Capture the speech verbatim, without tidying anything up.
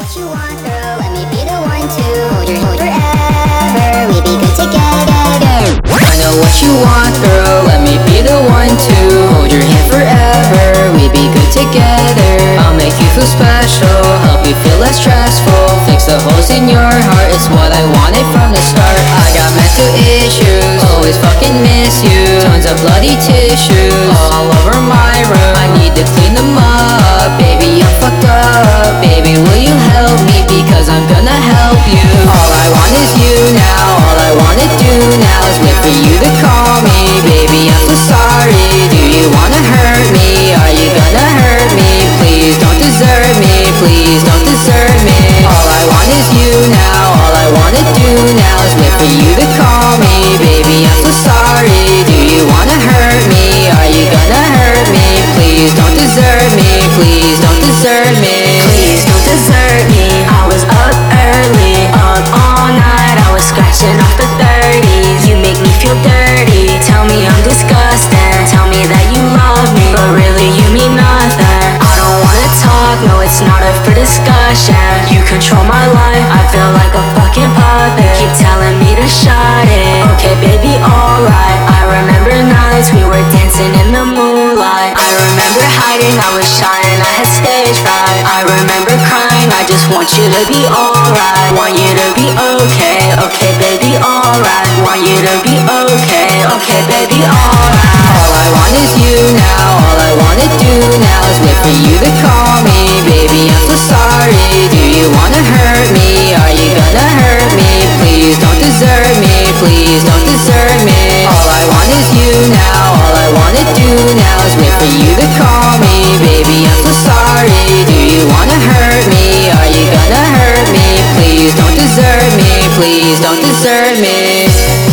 what you want, girl. Let me be the one to hold your hand forever. We be good together. I know what you want, girl. Let me be the one to hold your hand forever. We be good together. I'll make you feel special, help you feel less stressful. Fix the holes in your heart, it's what I wanted from the start. I got mental issues, always fucking miss you. Tons of bloody tissues all over my room. I need to clean them up, baby, I'm fucked up. Baby, will you help me, because I'm gonna help you. All I want is you now, all I wanna do now is wait for you to call me. Baby, I'm so sorry, do you wanna hurt me? Are you gonna hurt me? Please don't desert me, please don't desert me. All I want is you now, all I wanna do now is wait for you to call me. Baby, I'm so sorry, do you wanna hurt me? Are you gonna hurt me? Please don't desert me, please don't desert me. Please don't desert me. I was up early, up all night. I was scratching off the thirties. You make me feel dirty. Tell me I'm disgusting. Tell me that you love me, but really you mean nothing. I don't wanna talk, no, it's not up for discussion. You control my life, I feel like a fucking puppet. Keep telling me to shut it. Okay, baby, alright. I remember nights we were dancing in the moonlight. I remember hiding, I was shy and I had stage fright. I remember crying, I just want you to be alright. Want you to be okay, okay baby, alright. Want you to be okay, okay baby, alright. All I want is you now, all I wanna do now is wait for you to call me. Baby, I'm so sorry, do you wanna hurt me? Are you gonna hurt me? Please don't desert me, please don't desert me. All I want is you now, all I wanna do now is wait for you to call me. Baby, I'm so sorry, do you wanna hurt me? Are you gonna hurt me? Please don't desert me, please don't desert me.